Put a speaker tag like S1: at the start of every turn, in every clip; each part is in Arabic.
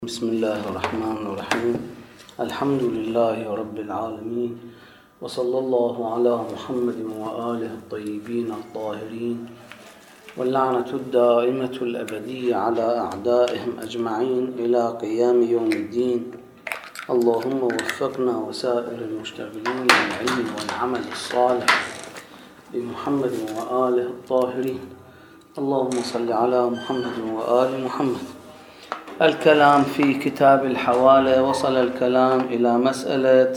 S1: بسم الله الرحمن الرحيم. الحمد لله رب العالمين، وصلى الله على محمد وآله الطيبين الطاهرين، واللعنة الدائمة الأبدية على أعدائهم أجمعين إلى قيام يوم الدين. اللهم وفقنا وسائر المشتغلين بالعلم والعمل الصالح بمحمد وآله الطاهرين. اللهم صل على محمد وآل محمد. الكلام في كتاب الحوالة. وصل الكلام إلى مسألة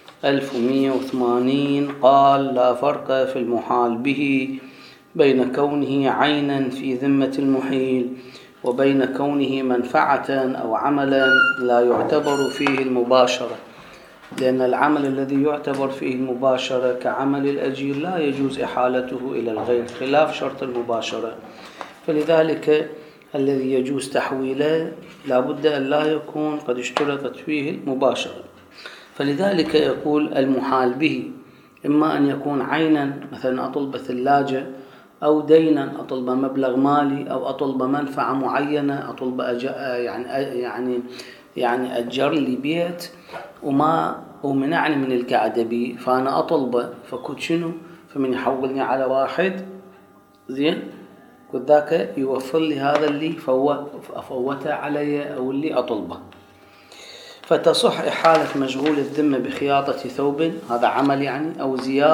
S1: 1180. قال: لا فرق في المحال به بين كونه عينا في ذمة المحيل وبين كونه منفعة أو عملا لا يعتبر فيه المباشرة، لأن العمل الذي يعتبر فيه المباشرة كعمل الأجير لا يجوز إحالته إلى الغير خلاف شرط المباشرة. فلذلك الذي يجوز تحويله لا بد أن لا يكون قد اشترطت فيه المباشرة. فلذلك يقول المحال به إما أن يكون عينا، مثلا أطلب ثلاجة، أو دينا، أطلب مبلغ مالي، أو أطلب منفعة معينة، أطلب يعني أجر لي بيت وما ومنعني من القعدة به، فأنا أطلبه، فكنت شنو؟ فمن يحولني على واحد زين وذاك يوفر لي هذا اللي فوته علي أو اللي أطلبه. فتصح إحالة مشغول الذمة بخياطة ثوب، هذا عمل يعني،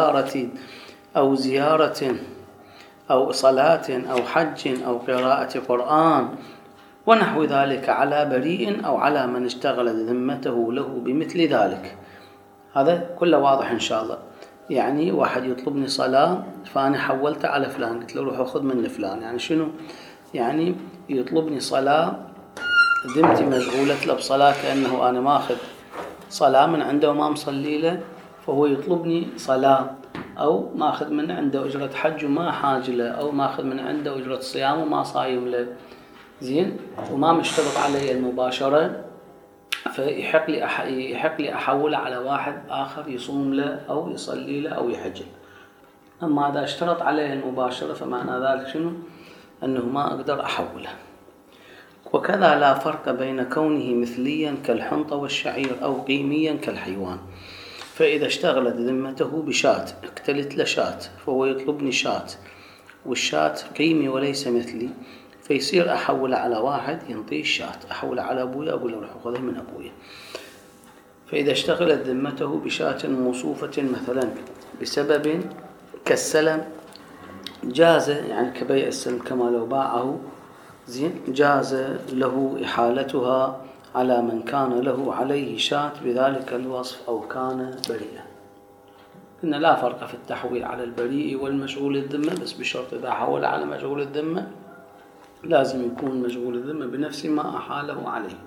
S1: أو زيارة أو صلاة أو حج أو قراءة قرآن ونحو ذلك، على بريء أو على من اشتغل ذمته له بمثل ذلك. هذا كله واضح إن شاء الله. يعني واحد يطلبني صلاة فأنا حولت على فلان، قلت له روح أخذ من فلان. يعني شنو؟ يعني يطلبني صلاة، ذمتي مشغولة له بصلاة، كأنه أنا ماخذ صلاة من عنده وما مصلي له، فهو يطلبني صلاة، أو ماخذ من عنده أجرة حج وما حاج له، أو ماخذ من عنده أجرة صيام وما صايم له، زين، وما مشترط علي المباشرة، فيحق لي أحول على واحد آخر يصوم له أو يصلي له أو يحج. أما إذا اشترط عليه المباشرة فمعنى ذلك شنو؟ أنه ما أقدر أحوله. وكذا لا فرق بين كونه مثليا كالحنطة والشعير أو قيميا كالحيوان. فإذا اشتغلت ذمته بشاة، اقتلت لشاة، فهو يطلبني شاة، والشاة قيمي وليس مثلي، فيصير أحول على واحد ينطيه الشاة، أحول على أبويا، أقول له روح أخذها من أبويا. فإذا اشتغلت ذمته بشاة موصوفة مثلا بسبب كالسلم، جاز، يعني كبيع السلم كما لو باعه، زين، جاز له إحالتها على من كان له عليه شاة بذلك الوصف أو كان بريئا. إن لا فرق في التحويل على البريء والمشغول الذمة، بس بشرط إذا حول على مشغول الذمة لازم يكون مشغول الذمة بنفس ما أحاله عليه.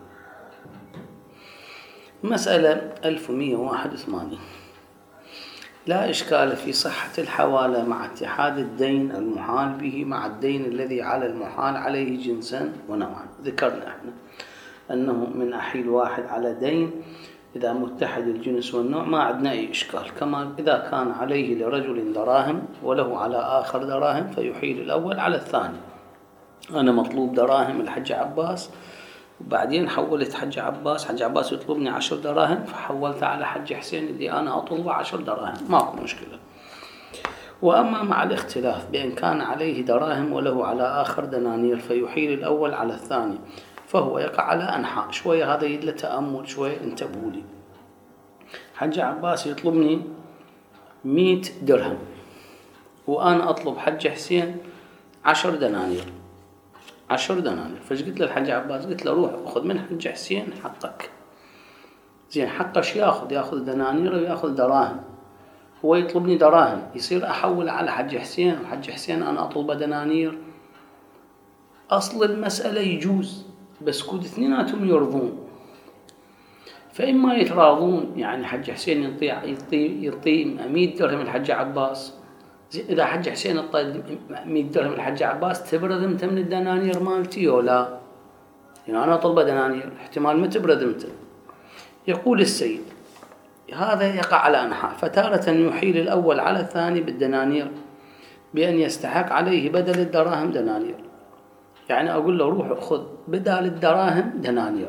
S1: مسألة 1181. لا إشكال في صحة الحوالة مع اتحاد الدين المحال به مع الدين الذي على المحال عليه جنسا ونوعا. ذكرنا احنا أنه من أحيل واحد على دين إذا متحد الجنس والنوع ما عندنا أي إشكال. كما إذا كان عليه لرجل دراهم وله على آخر دراهم فيحيل الأول على الثاني. أنا مطلوب دراهم الحج عباس، وبعدين حولت حج عباس يطلبني 10 دراهم، فحولت على حج حسين اللي أنا أطلبه 10 دراهم، ماكو مشكلة. وأما مع الاختلاف بأن كان عليه دراهم وله على آخر دنانير فيحيل الأول على الثاني، فهو يقع على أنحاء. شوية هذا يدل تأمل، شوية انتبهوا لي. حج عباس يطلبني 100 درهم وأنا أطلب حج حسين 10 دنانير. فايش قلت للحج عباس؟ قلت له روح أخذ من حج حسين حقك. زين، حقش يأخذ دنانير ويأخذ دراهم. هو يطلبني دراهم، يصير أحول على حج حسين، وحج حسين أنا أطلب دنانير. أصل المسألة يجوز، بس كود اثنيناتهم يرضون. فإما يتراضون، يعني حج حسين يعطي 100 درهم الحج عباس. إذا حج حسين اعطى 100 درهم الحج عباس، تبرد ذمته من الدنانير مالتي ولا؟ يعني أنا أطلب دنانير، احتمال ما تبرد ذمته. يقول السيد هذا يقع على أنحاء، فتارة يحيل الأول على الثاني بالدنانير بأن يستحق عليه بدل الدراهم دنانير. يعني أقول له روح أخذ بدال الدراهم دنانير،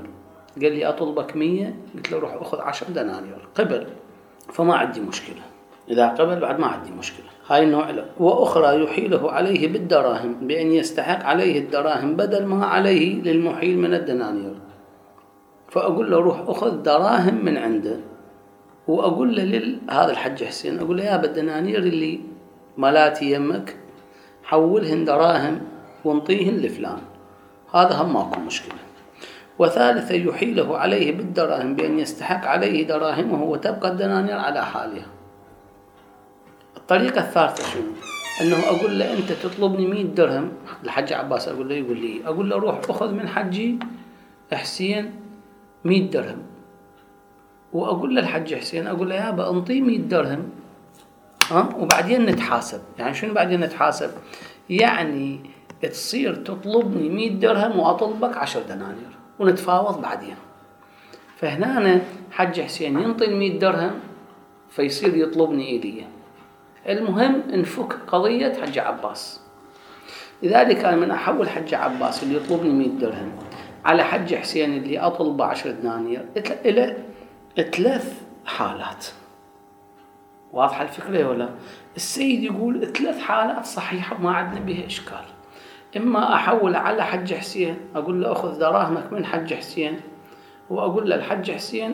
S1: قال لي أطلبك 100، قلت له روح أخذ 10 دنانير، قبل، فما عندي مشكلة. إذا قبل بعد ما عندي مشكلة. هاي النوع له. وأخرى يحيله عليه بالدراهم بأن يستحق عليه الدراهم بدل ما عليه للمحيل من الدنانير، فأقول له روح أخذ دراهم من عنده، وأقول له هذا الحج حسين، أقول له يا بالدنانير اللي مالاتي يمك حولهن دراهم وانطيهن لفلان، هذا هم ماكو مشكلة. وثالثا يحيله عليه بالدراهم بأن يستحق عليه دراهمه وتبقى الدنانير على حالها. الطريقة الثالثة شنو؟ أنه أقول له أنت تطلبني 100 درهم، الحج عباس أقول له يقول لي، أقول له روح أخذ من حجي حسين 100 درهم، وأقول له الحج حسين، أقول له يابا انطي 100 درهم وبعدين نتحاسب. يعني شنو بعدين نتحاسب؟ يعني تصير تطلبني 100 درهم وأطلبك 10 دنانير ونتفاوض بعدين. فهنا أنا حج حسين ينطي 100 درهم فيصير يطلبني إليه. المهم نفك قضية حج عباس. لذلك أنا من أحول حج عباس اللي يطلبني 100 درهم على حج حسين اللي أطلبه 10 دنانير إلى 3 حالات. واضحة الفكرة ولا؟ السيد يقول 3 حالات صحيحة ما عندنا بها إشكال. إما أحول على حج حسين، أقول له أخذ دراهمك من حج حسين، وأقول له الحج حسين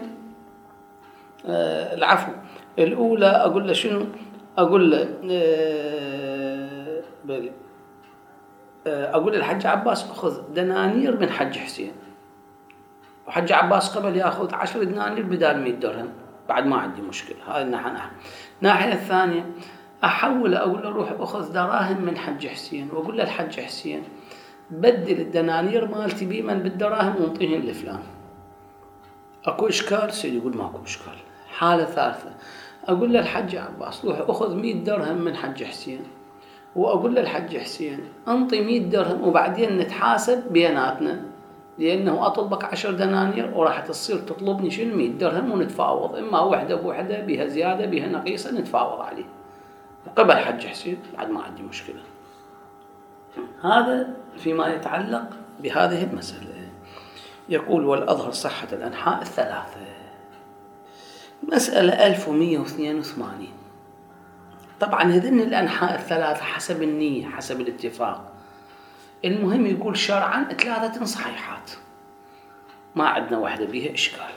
S1: العفو، الأولى أقول له شنو؟ أقول له أقول للحج عباس أخذ دنانير من حج حسين، وحج عباس قبل يأخذ 10 دنانير بدال 100 درهم، بعد ما عندي مشكلة. هذه الناحية الثانية أحول، أقول له روح أخذ دراهم من حج حسين، وأقول له الحج حسين بدل الدنانير مالتي بيمن بالدراهم وانطيهن لفلان. أكو إشكال؟ سيد يقول ماكو إشكال. حالة ثالثة أقول له الحج عباس روح أخذ 100 درهم من حج حسين، وأقول له الحج حسين أنطي 100 درهم وبعدين نتحاسب بيناتنا، لأنه أطلبك 10 دنانير وراح تصير تطلبني شنو 100 درهم ونتفاوض، إما وحدة بوحدة بها زيادة بها نقيصة نتفاوض عليه. وقبل حج حسين بعد ما عندي مشكلة. هذا فيما يتعلق بهذه المسألة. يقول والأظهر صحة الأنحاء الثلاثة. مسألة 1182. طبعا هذين الأنحاء الثلاثة حسب النية حسب الاتفاق. المهم يقول شرعا 3 صحيحات ما عندنا واحدة بها إشكال.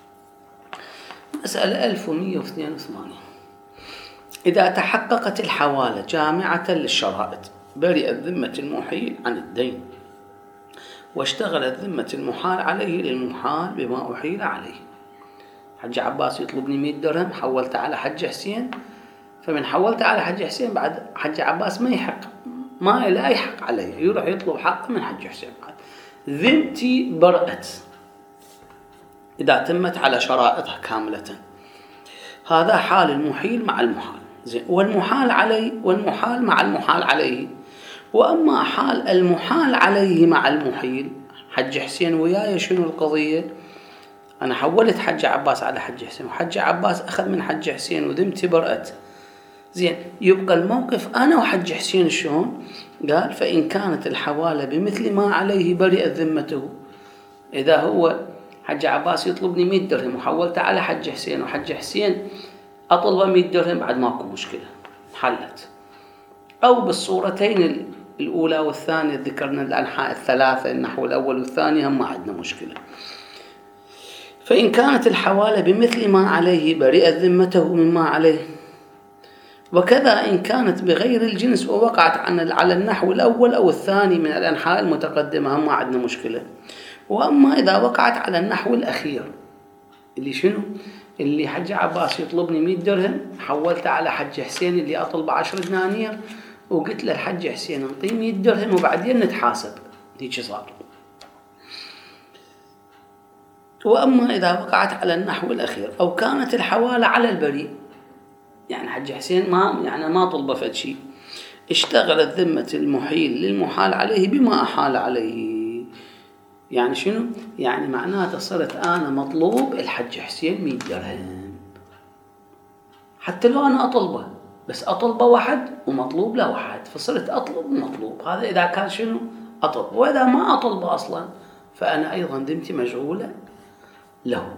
S1: مسألة 1182. إذا تحققت الحوالة جامعة للشرائط برئت ذمة المحيل عن الدين، واشتغلت ذمة المحال عليه للمحال بما أحيل عليه. حج عباس يطلبني 100 درهم، حولت على حج حسين، فمن حولت على حج حسين بعد حج عباس ما يحق، ما لا يحق عليه، يروح يطلب حق من حج حسين. بعد ذمتي برأت إذا تمت على شرائطها كاملة. هذا حال المحيل مع المحال، زين، والمحال عليه والمحال مع المحال عليه. وأما حال المحال عليه مع المحيل، حج حسين وياي شنو القضية؟ أنا حولت حج عباس على حج حسين، وحج عباس أخذ من حج حسين وذمتي برأت، زين، يبقى الموقف أنا وحج حسين شلون؟ قال فإن كانت الحوالة بمثل ما عليه برئت ذمته. إذا هو حج عباس يطلبني 100 درهم وحولت على حج حسين، وحج حسين أطلب 100 درهم، بعد ماكو مشكلة، حلت. أو بالصورتين الأولى والثانية ذكرنا الأنحاء الثلاثة، النحو الأول والثاني، هم ما عندنا مشكلة. فإن كانت الحوالة بمثل ما عليه برئت ذمته مما عليه. وكذا إن كانت بغير الجنس ووقعت على النحو الأول أو الثاني من الأنحاء المتقدمة، هم ما عندنا مشكلة. وأما إذا وقعت على النحو الأخير اللي شنو؟ اللي حج عباس يطلبني 100 درهم، حولت على حج حسين اللي أطلب 10 دنانير، وقلت له الحج حسين انطي 100 درهم وبعدين نتحاسب، هيك صار. وأما إذا وقعت على النحو الأخير أو كانت الحوالة على البريء، يعني حج حسين ما طلب فد شيء، اشتغلت ذمة المحيل للمحال عليه بما أحال عليه. يعني شنو؟ يعني معناته صرت أنا مطلوب الحج حسين 100 درهم، حتى لو أنا أطلبه، بس أطلبه واحد ومطلوب له واحد، فصرت أطلب ومطلوب. هذا إذا كان شنو؟ أطلب. وإذا ما أطلبه أصلا فأنا أيضا ذمتي مشغولة له.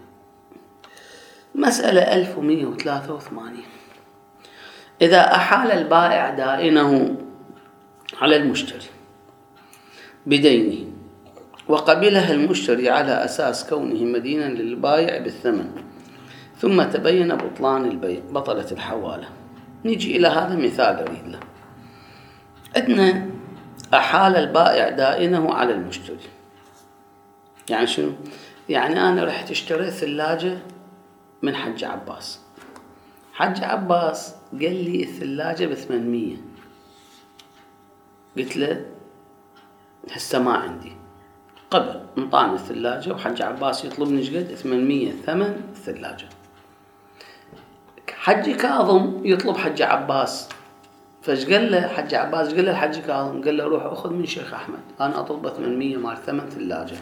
S1: مسألة 1183. إذا أحال البائع دائنه على المشتري بدينه وقبلها المشتري على أساس كونه مدينا للبائع بالثمن، ثم تبين بطلان البيع، بطلت الحوالة. نيجي إلى هذا مثال أريد له. عندنا أحال البائع دائنه على المشتري. يعني شنو؟ يعني أنا رحت اشتريت ثلاجة من حج عباس. حج عباس قال لي الثلاجة ب800. قلت له هسه ما عندي. قبل انطاني الثلاجة وحج عباس يطلبني شقد 800 ثمن الثلاجة. حج كاظم يطلب حج عباس، فايش قال له حج عباس؟ قال له الحج كاظم، قال له روح اخذ من شيخ احمد، انا اطلبه 800 مال ثمن ثلاجة.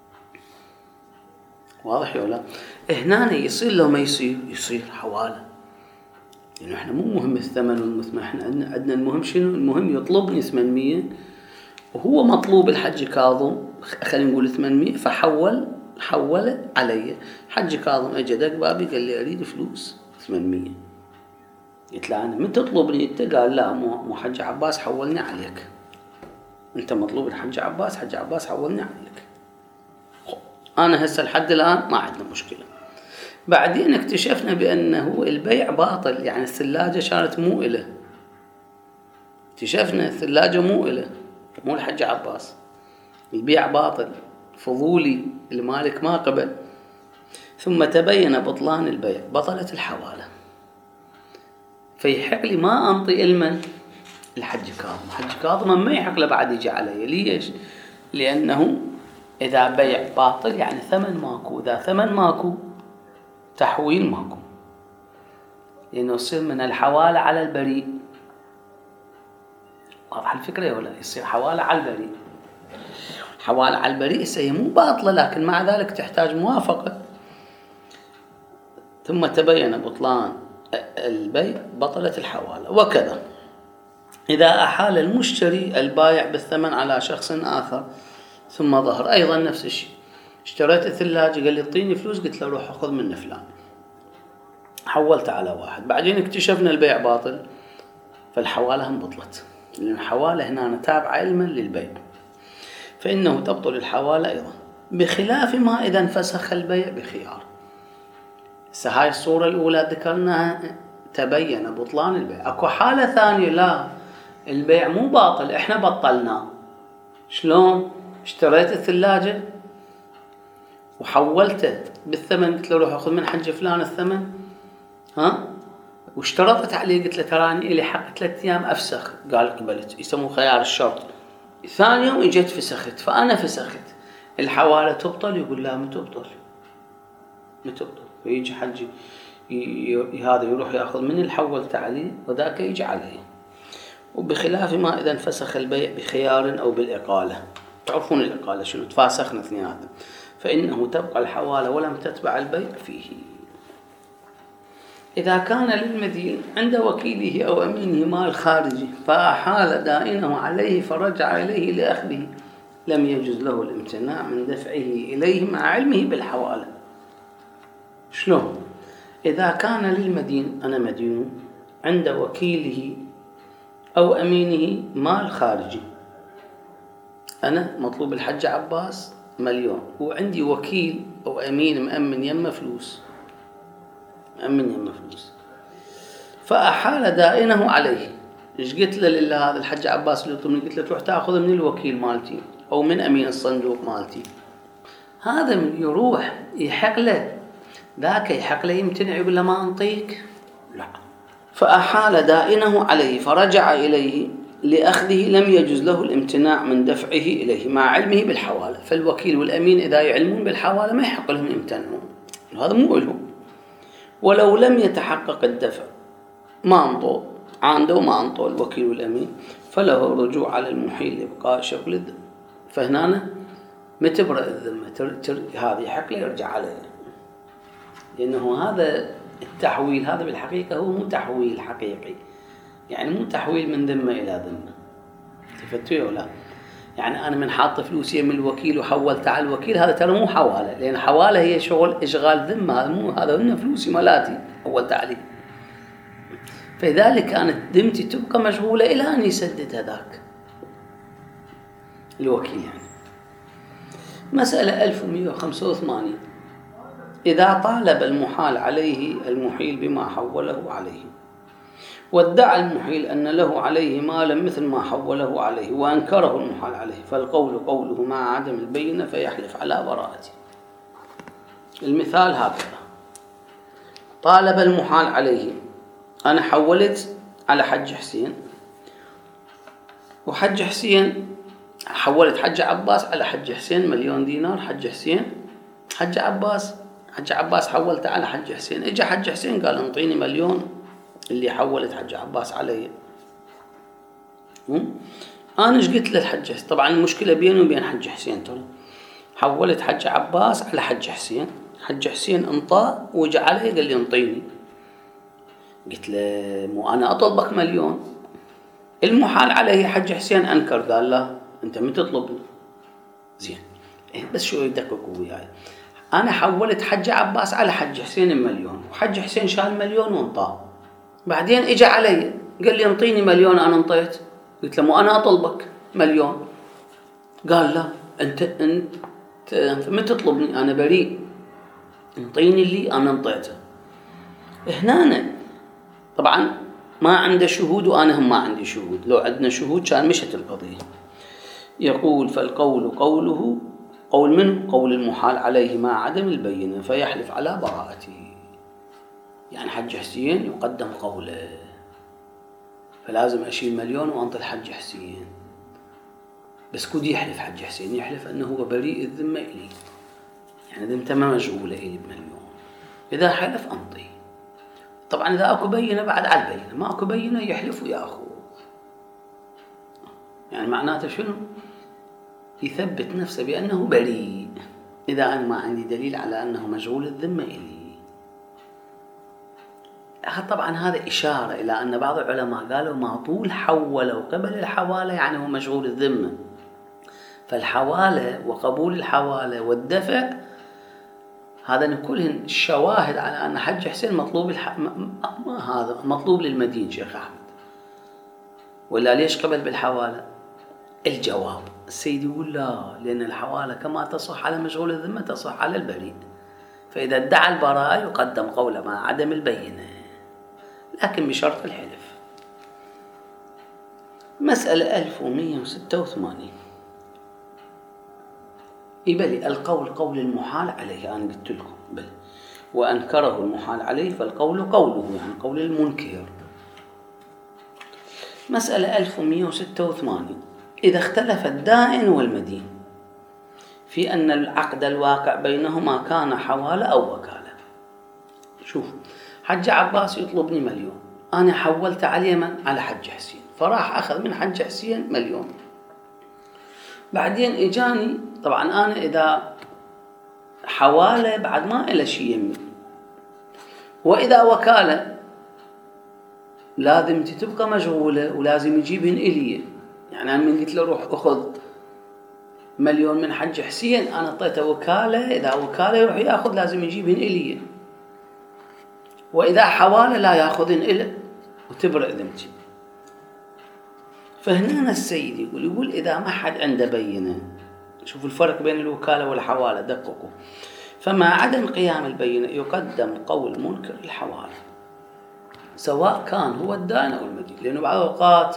S1: واضح ولا؟ هنا يصير لو ما يصير، يصير حوالة. لأنه احنا مو مهم الثمن والمثمن، احنا عندنا المهم شنو؟ المهم يطلبني 800 وهو مطلوب الحج كاظم، خلينا نقول 800، حول علي. حج كاظم اجى دق بابي قال لي اريد فلوس 800. قلت له انا من تطلبني انت؟ قال لا مو حج عباس حولني عليك، انت مطلوب الحج عباس، حج عباس حولني عليك. انا هسه لحد الان ما عندنا مشكله. بعدين اكتشفنا بانه البيع باطل، يعني الثلاجه كانت مو إله. اكتشفنا الثلاجه مو إله، مو الحج عباس. البيع باطل فضولي، المالك ما قبل. ثم تبين بطلان البيع، بطلت الحواله. فيحق لي ما انطي المن الحج كاظم. الحج كاظم ما يحق له بعد يجي علي. ليش؟ لانه اذا بيع باطل يعني ثمن ماكو، اذا ثمن ماكو تحويل ماكو، لانه يصير من الحواله على البريء. واضح الفكره ولا؟ يصير حواله على البريء. حواله على البريء هي مو باطله، لكن مع ذلك تحتاج موافقه. ثم تبين بطلان البيع، بطلت الحواله. وكذا إذا أحال المشتري البائع بالثمن على شخص آخر ثم ظهر أيضا نفس الشيء. اشتريت الثلاجة قال لي اعطيني فلوس، قلت له روح أخذ من فلان، حولت على واحد. بعدين اكتشفنا البيع باطل، فالحوالة هم بطلت، لأن الحوالة هنا تابعة علما للبيع، فإنه تبطل الحوالة أيضا، بخلاف ما إذا انفسخ البيع بخيار. هاي الصورة الأولى ذكرناها تبين بطلان البيع. أكو حالة ثانية لا، البيع مو باطل، احنا بطلناه. شلون؟ اشتريت الثلاجة وحولته بالثمن، قلت له روح اخذ من حج فلان الثمن، واشترطت عليه، قلت له تراني الي حق 3 أيام افسخ، قال قبلت، يسموه خيار الشرط. ثاني يوم اجيت فسخت، فانا فسخت، الحوالة تبطل؟ يقول لا ما تبطل. فيجي حجي هذا يروح ياخذ من اللي حولت عليه وذاك يجي عليه. وبخلاف ما إذا انفسخ البيع بخيار أو بالإقالة. تعرفون الإقالة شنو؟ تفاسخنا اثنيناتهم، فإنه تبقى الحوالة ولم تتبع البيع فيه. إذا كان للمدين عند وكيله أو أمينه مال خارجي فأحال دائنه عليه فرجع إليه لأخذه، لم يجوز له الامتناع من دفعه إليه مع علمه بالحوالة. شلون؟ إذا كان للمدين، أنا مدين عند وكيله أو أمينه مال خارجي، أنا مطلوب الحج عباس 1,000,000 وعندي وكيل أو أمين مأمن يمه فلوس، فأحال دائنه عليه. إيش قلت له لله هذا الحج عباس اللي يطلبني؟ قلت له تروح تأخذ من الوكيل مالتي أو من أمين الصندوق مالتي. هذا من يروح يحق له، ذاك يحق له يمتنع، يقول له ما أنطيك؟ لا. فأحال دائنه عليه فرجع إليه لأخذه، لم يجوز له الامتناع من دفعه إليه مع علمه بالحوالة. فالوكيل والأمين إذا يعلمون بالحوالة ما يحق لهم يمتنعون، هذا مو لهم. ولو لم يتحقق الدفع، ما أنطوا عنده وما أنطوا الوكيل والأمين، فله الرجوع على المحيل لإبقاء شغل الذمة. فهنا متبرأ الذمة، هذا يحق له يرجع عليه، لأنه هذا التحويل هذا بالحقيقة هو مو تحويل حقيقي، يعني مو تحويل من ذمة إلى ذمة. تفتوي ولا؟ يعني أنا من حاط فلوسي من الوكيل وحولت على الوكيل، هذا ترى مو حوالة، لأن حوالة هي شغل إشغال ذمة، هذا مو، هذا هن فلوسي مالاتي حولت عليه. فلذلك كانت ذمتي تبقى مشغولة إلى أن يسدد هذاك الوكيل. يعني مسألة 1185: إذا طالب المحال عليه المحيل بما حوله عليه، وادعى المحيل أن له عليه مالا مثل ما حوله عليه، وأنكره المحال عليه، فالقول قوله مع عدم البينة، فيحلف على براءته. المثال هكذا: طالب المحال عليه، أنا حولت على حج حسين، وحج حسين حولت حج عباس على حج حسين 1,000,000 دينار. حج حسين، حج عباس حولت على حج حسين. اجى حج حسين قال انطيني 1,000,000 اللي حولت حج عباس علي. انا ايش قلت للحج حسين؟ طبعا المشكله بيني وبين حج حسين، ترى حولت حج عباس على حج حسين، حج حسين انطاه وجا علي قال لي انطيني. قلت له مو انا اطلبك 1,000,000. المحال عليه حج حسين انكر، قال لا انت ما تطلبني. زين بس شو يدقق وياي، انا حولت حج عباس على حج حسين 1,000,000، وحج حسين شال 1,000,000 وانطاه. بعدين اجى علي قال لي انطيني 1,000,000، انا انطيت. قلت له مو انا اطلبك 1,000,000. قال لا انت ما تطلبني، انا بريء، انطيني اللي انا انطيته. هنا طبعا ما عنده شهود وانا هم ما عندي شهود، لو عندنا شهود كان مشت القضيه. يقول فالقول قوله، قول منه قول المحال عليه مع عدم البينة، فيحلف على براءته. يعني حج حسين يقدم قوله، فلازم أشيل 1,000,000 وأنطي الحج حسين. بس كود يحلف حج حسين، يحلف أنه هو بريء الذمة إلي، يعني ذمته ما مشغولة إلي ب1,000,000. إذا حلف أنطي. طبعا إذا أكو بينة بعد على البينة، ما أكو بينة يحلف ويأخذ. يعني معناته شنو؟ يثبت نفسه بأنه بريء إذا أنا ما عندي دليل على أنه مشغول الذمة إلي. طبعا هذا إشارة إلى أن بعض العلماء قالوا ما طول حوله وقبل الحوالة يعني هو مشغول الذمة. فالحوالة وقبول الحوالة والدفع هذا كلهن الشواهد على أن حج حسين مطلوب هذا مطلوب للمدين شيخ أحمد. ولا ليش قبل بالحوالة؟ الجواب السيد يقول لا، لأن الحوالة كما تصح على مشغول الذمة تصح على البريء، فإذا ادعى البراءة يقدم قوله مع عدم البينة، لكن بشرط الحلف. مسألة 1186: يبلي القول قول المحال عليه، أنا قلت لكم بل وأنكره المحال عليه، فالقول قوله يعني قول المنكر. مسألة 1186: إذا اختلف الدائن والمدين في أن العقد الواقع بينهما كان حوالة أو وكالة. شوف، حج عباس يطلبني 1,000,000، أنا حولت عليه من؟ على حج حسين، فراح أخذ من حج حسين 1,000,000. بعدين إجاني، طبعا أنا إذا حوالة بعد ما إلى شيء يمي، وإذا وكالة لازم تبقى مشغولة ولازم يجيبهن إلي. يعني أنا من قلت له روح أخذ 1,000,000 من حج حسين، أنا أعطيته وكالة، إذا وكالة يروح يأخذ لازم يجيبهن إلي، وإذا حوالة لا يأخذن إله وتبرئ ذمتي. فهنا السيد يقول إذا ما حد عنده بينة، شوفوا الفرق بين الوكالة والحوالة، دققوا. فمع عدم قيام البينة يقدم قول منكر الحوالة، سواء كان هو الدائن أو المدين، لأنه بعض الأوقات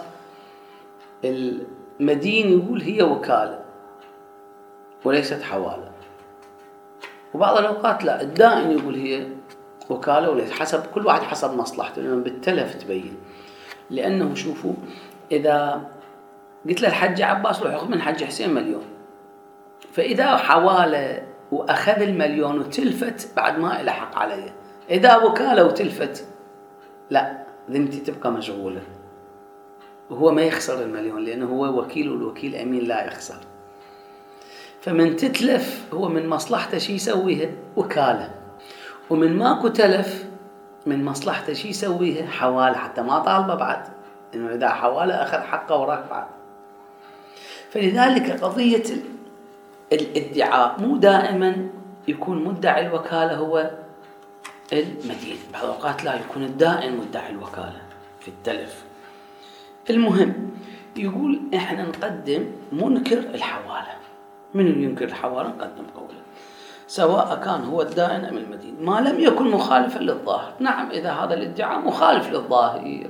S1: المدين يقول هي وكالة وليست حوالة، وبعض الأوقات لا، الدائن يقول هي وكالة وليس، حسب كل واحد حسب مصلحته، لأنه بالتلف تبين. لأنه شوفوا، إذا قلت له الحج عباس روح يأخذ من حج حسين 1,000,000، فإذا حوالة وأخذ 1,000,000 وتلفت بعد ما إلى حق عليه، إذا وكالة وتلفت لا، ذمتي تبقى مشغولة، وهو ما يخسر 1,000,000 لأنه هو وكيل، والوكيل أمين لا يخسر. فمن تتلف هو من مصلحته شي يسويها وكالة، ومن ماكو تلف من مصلحته شي يسويها حوالة، حتى ما طالبه بعد، إنه إذا حوالة أخذ حقه وراك بعد. فلذلك قضية الادعاء مو دائما يكون مدعي الوكالة هو المدين، بعض الأوقات لا يكون الدائن مدعي الوكالة في التلف. المهم يقول إحنا نقدم منكر الحوالة. من ينكر الحوالة نقدم قوله سواء كان هو الدائن أم المدين ما لم يكن مخالفا للظاهر. نعم إذا هذا الادعاء مخالف للظاهر،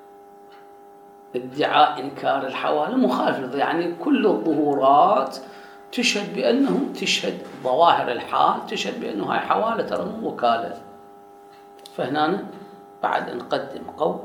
S1: ادعاء إنكار الحوالة مخالف للظاهر، يعني كل الظهورات تشهد بأنه تشهد ظواهر الحال تشهد بأنه هاي حوالة ترى مو وكالة. فهنا بعد نقدم قول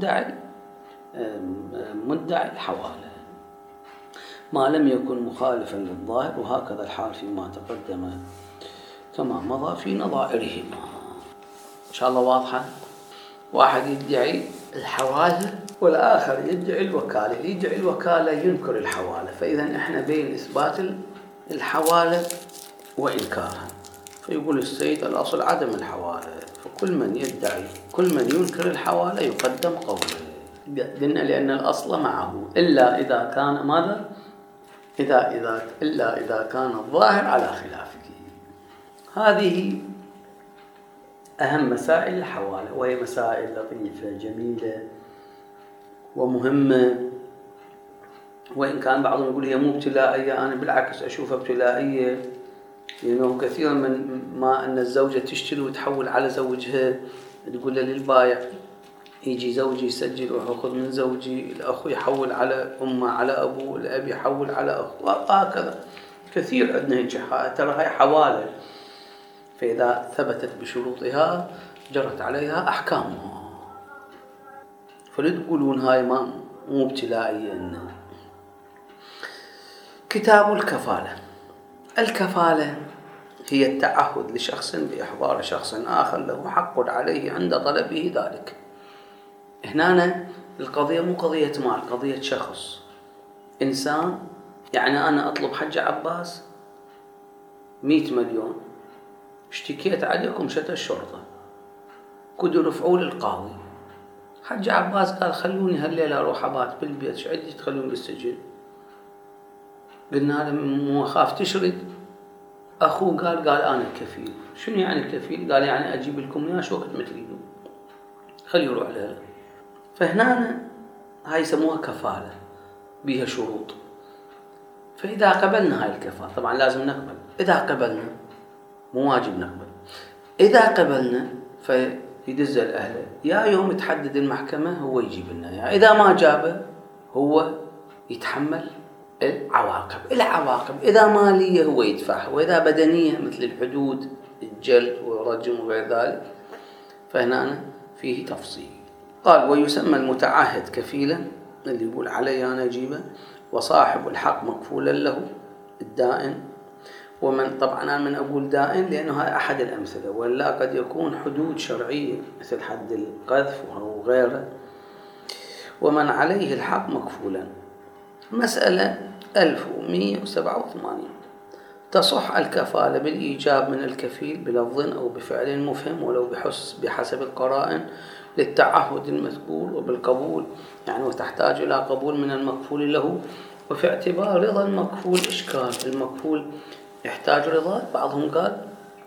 S1: مدعي الحوالة ما لم يكن مخالفا للظاهر، وهكذا الحال فيما تقدم كما مضى في نظائرهما. إن شاء الله واضحة. واحد يدعي الحوالة والآخر يدعي الوكالة. يدعي الوكالة ينكر الحوالة، فإذا إحنا بين إثبات الحوالة وإنكارها. فيقول السيد الأصل عدم الحوالة، فكل من يدعي كل من ينكر الحوالة يقدم قوله. قلنا لأن الأصل معه إلا إذا كان ماذا؟ إلا إذا كان الظاهر على خلافه. هذه أهم مسائل الحوالة، وهي مسائل لطيفة جميلة ومهمة، وإن كان بعضهم يقول هي مو ابتلائية. أنا بالعكس أشوفها ابتلائية، لأنه كثيرا من ما أن الزوجة تشتري وتحول على زوجها، تقول له للبايع يجي زوجي يسجل ويأخذ من زوجي، الأخ يحول على أمه على أبوه، الأب يحول على أخوه، وهكذا كثير عندنا هيك. ترى هاي حوالة، فإذا ثبتت بشروطها جرت عليها أحكامها. فلا تقولون هاي مو ابتلائية. إنه كتاب الكفالة. الكفالة هي التعهد لشخص بإحضار شخص آخر له حق عليه عند طلبه ذلك. هنا القضية مو قضية مال، قضية شخص إنسان. يعني أنا أطلب حج عباس 100 مليون، اشتكيت عليكم شتى الشرطة، كدوا رفعوا للقاضي. حج عباس قال خلوني هالليلة أروح أبات بالبيت، شو عندي تخلوني بالسجن؟ قلنا له مو أخاف تشرد. أخوه قال أنا كفيل. شنو يعني كفيل؟ قال يعني أجيب لكم إياه شو وقت ما تريدون، خليه يروح له. فهنا هاي يسموها كفالة بيها شروط. فإذا قبلنا هاي الكفالة طبعا لازم نقبل. إذا قبلنا مو واجب نقبل. إذا قبلنا فيدز الأهل يا يوم تحدد المحكمة هو يجيب لنا، يعني إذا ما جابه هو يتحمل العواقب. إذا مالية هو يدفعها، وإذا بدنية مثل الحدود الجلد والرجم وغير ذلك فهنا فيه تفصيل. قال ويسمى المتعهد كفيلا، اللي يقول علي أنا أجيبه، وصاحب الحق مكفولا له الدائن. ومن طبعا أنا من أقول دائن لأنه هذا أحد الأمثلة، ولا قد يكون حدود شرعية مثل حد القذف أو غيره. ومن عليه الحق مكفولا. مسألة 1187. تصح الكفالة بالإيجاب من الكفيل بلفظ أو بفعل مفهم ولو بحسب القرائن للتعهد المذكور، وبالقبول يعني وتحتاج إلى قبول من المكفول له. وفي اعتبار رضا المكفول إشكال. المكفول يحتاج رضا، بعضهم قال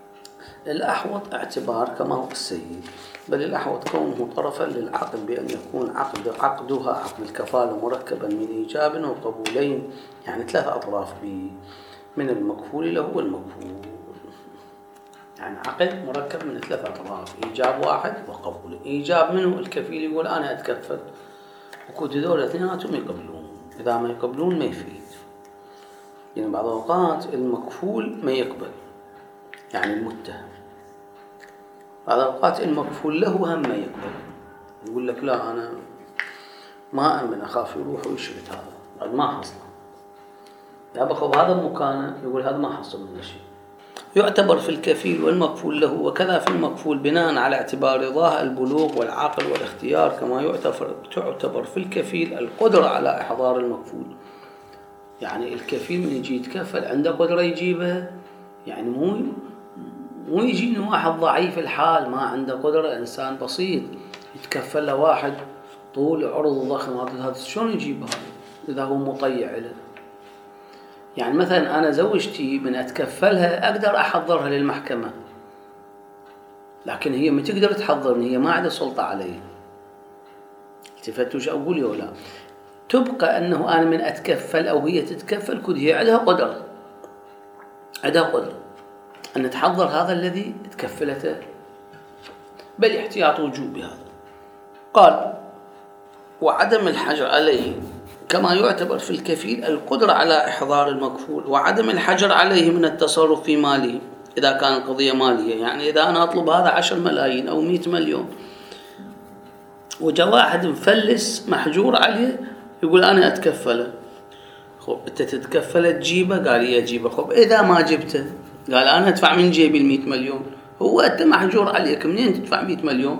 S1: الأحوط اعتبار كما هو السيد، بل الأحوط كونه طرفا للعقد بأن يكون عقدها عقد الكفالة مركبا من إيجاب وقبولين، يعني 3 أطراف من المكفول له والمكفول، يعني عقد مركب من 3 أطراف، إيجاب واحد وقبول. إيجاب منه الكفيل يقول أنا أتكفل، وكود دول اثنيناتهم يقبلون، إذا ما يقبلون ما يفيد. يعني بعض الأوقات المكفول ما يقبل، يعني المتهم. بعض الأوقات المكفول له هم ما يقبل، يقول لك لا أنا ما أمن، أخاف يروح ويشرد هذا بعد ما حصل، يا بخو هذا مكانه، يقول هذا ما حصل منه شيء. يعتبر في الكفيل والمكفول له وكذا في المكفول بناء على اعتبار رضاه البلوغ والعقل والاختيار، كما تعتبر في الكفيل القدرة على إحضار المكفول. يعني الكفيل من يجي يتكفل عنده قدرة يجيبها، يعني مو يجي واحد ضعيف الحال ما عنده قدرة، إنسان بسيط يتكفل له واحد طول عرض ضخم، هذا شلون يجيب هذا إذا هو مطيع له؟ يعني مثلا أنا زوجتي من أتكفلها أقدر أحضرها للمحكمة، لكن هي ما تقدر تحضرني، هي ما عندها سلطة علي. التفتوا شو أقول ولا تبقى أنه أنا من أتكفل أو هي تتكفل، كل هي عندها قدرة أن تحضر هذا الذي تكفلته، بل احتياط وجوبي هذا. قال وعدم الحجر عليه كما يعتبر في الكفيل القدرة على إحضار المكفول، وعدم الحجر عليه من التصرف في ماله إذا كان القضية مالية. يعني إذا أنا أطلب هذا 10 ملايين أو 100 مليون وجاء واحد مفلس محجور عليه يقول أنا أتكفله، خب أنت تتكفله تجيبه؟ قال لي أجيبه. خب إذا ما جبته؟ قال أنا أدفع من جيبي 100 مليون. هو أنت محجور عليك، منين تدفع 100 مليون؟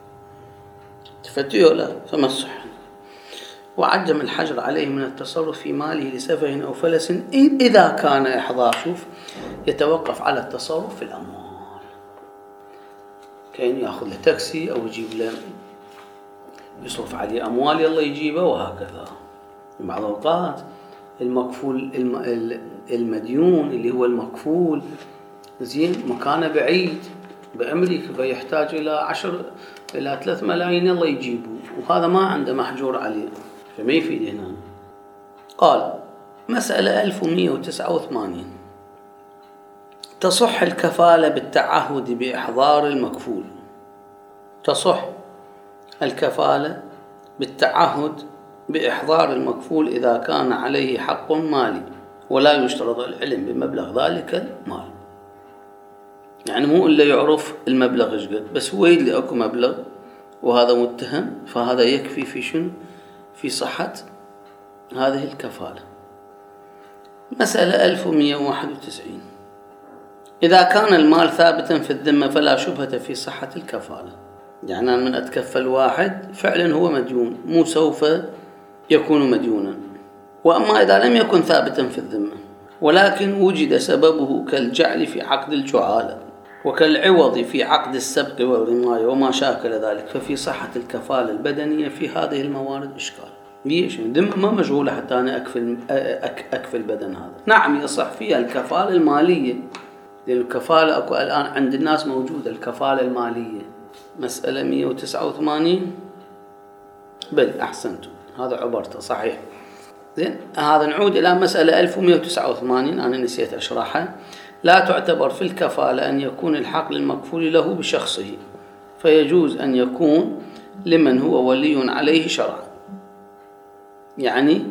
S1: تفتيه لا؟ فما الصح. وعدم الحجر عليه من التصرف في ماله لسفه أو فلس إذا كان إحضار، شوف، يتوقف على التصرف في الأموال، كأن يأخذ له تاكسي أو يجيب له يصرف عليه أموال يلا يجيبه وهكذا. بعض الأوقات المكفول المديون اللي هو المكفول زين مكانه بعيد بأمريكا فيحتاج إلى 3 ملايين يلا يجيبه، وهذا ما عنده محجور عليه فما يفيد هنا. قال مسألة 1189 تصح الكفالة بالتعهد بإحضار المكفول. تصح الكفالة بالتعهد بإحضار المكفول إذا كان عليه حق مالي ولا يشترط العلم بمبلغ ذلك المال. يعني مو إلا يعرف المبلغ إيش قد، بس هو يدري أكو مبلغ وهذا متهم، فهذا يكفي في شنو؟ في صحة هذه الكفالة. مسألة 1191 إذا كان المال ثابتا في الذمة فلا شبهة في صحة الكفالة. يعني أنا من أتكفل واحد فعلا هو مديون، مو سوف يكون مديونا. وأما إذا لم يكن ثابتا في الذمة ولكن وجد سببه كالجعل في عقد الجعالة وكالعوض في عقد السبق والرماية وما شاكل ذلك، ففي صحة الكفالة البدنية في هذه الموارد إشكال. ليش؟ ذمة ما مشغولة حتى أنا أكفل بدن هذا. نعم يصح فيها الكفالة المالية، لأن الكفالة أكو الآن عند الناس موجودة الكفالة المالية. مسألة 189 بل أحسنتم، هذا عبرته صحيح. زين، هذا نعود إلى مسألة 1189 أنا نسيت أشرحها. لا تعتبر في الكفالة أن يكون الحق للمكفول له بشخصه، فيجوز أن يكون لمن هو ولي عليه شرعا. يعني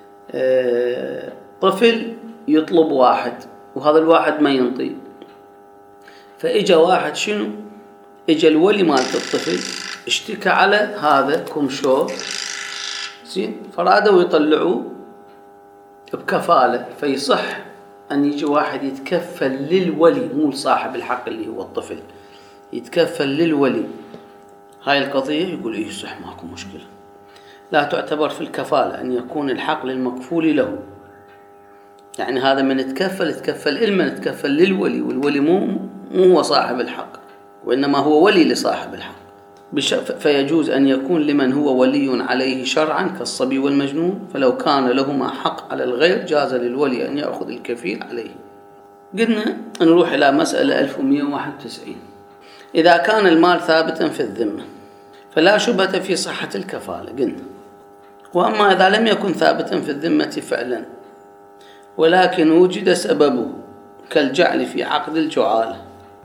S1: طفل يطلب واحد وهذا الواحد ما ينطي، فإجا واحد شنو؟ إجا الولي مالت الطفل اشتكى على هذا كمشور، زين، فرادوا يطلعوا بكفالة. فيصح أن يجي واحد يتكفل للولي، مو صاحب الحق اللي هو الطفل، يتكفل للولي هاي القضية، يقول إيه صح ماكو مشكلة. لا تعتبر في الكفالة أن يكون الحق للمكفول له. يعني هذا من يتكفل إلمن يتكفل للولي، والولي مو هو صاحب الحق وإنما هو ولي لصاحب الحق. فيجوز أن يكون لمن هو ولي عليه شرعا كالصبي والمجنون، فلو كان لهما حق على الغير جاز للولي أن يأخذ الكفيل عليه. قلنا نروح إلى مسألة 1191 إذا كان المال ثابتا في الذمة فلا شبهة في صحة الكفالة. قلنا وأما إذا لم يكن ثابتا في الذمة فعلا ولكن وجد سببه كالجعل في عقد الجعالة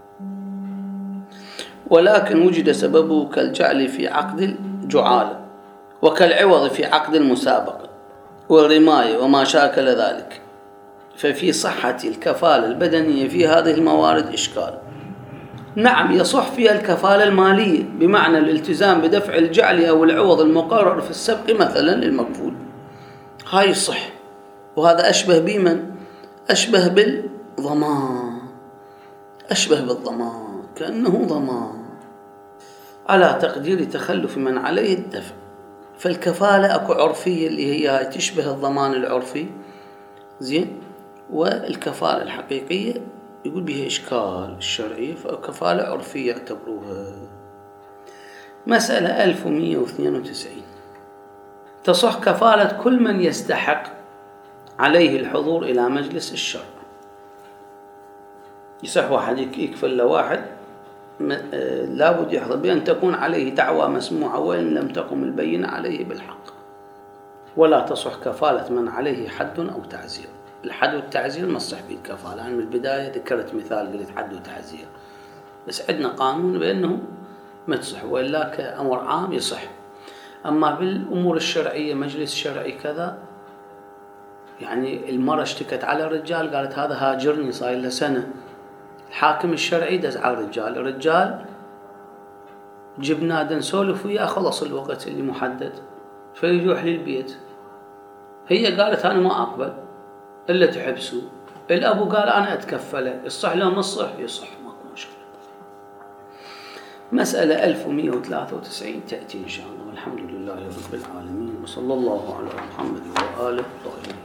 S1: وكالعوض في عقد المسابقة والرماية وما شاكل ذلك، ففي صحة الكفالة البدنية في هذه الموارد إشكال. نعم يصح فيها الكفالة المالية بمعنى الالتزام بدفع الجعل أو العوض المقرر في السبق مثلا للمكفول، هاي الصح. وهذا أشبه بمن؟ أشبه بالضمان، كأنه ضمان على تقدير تخلف من عليه الدفع. فالكفالة أكو عرفية اللي هي تشبه الضمان العرفي، زين، والكفالة الحقيقية يقول بها إشكال الشرعي، فكفالة عرفية يعتبروها. مسألة 1192 تصح كفالة كل من يستحق عليه الحضور إلى مجلس الشرع. يصح واحد يكفل لواحد لابد يحضر بأن تكون عليه دعوى مسموعة وإن لم تقم البينة عليه بالحق. ولا تصح كفالة من عليه حد أو تعزير. الحد والتعزير ما تصح به الكفالة. أنا من البداية ذكرت مثال قلت حد وتعزير، بس عندنا قانون بأنه ما تصح، وإلا كأمر عام يصح. أما بالأمور الشرعية مجلس شرعي كذا، يعني المرأة اشتكت على الرجال قالت هذا هاجرني صار له سنة، الحاكم الشرعي دز على الرجال جبنا نسولف وياه خلص الوقت اللي محدد فيروح للبيت. هي قالت أنا ما أقبل إلا تحبسوا. الأبو قال أنا أتكفله. الصح لو ما الصح يصح، ماكو مشكلة. مسألة 1193 تأتي إن شاء الله. والحمد لله رب العالمين، وصلى الله على محمد وآله الطاهرين.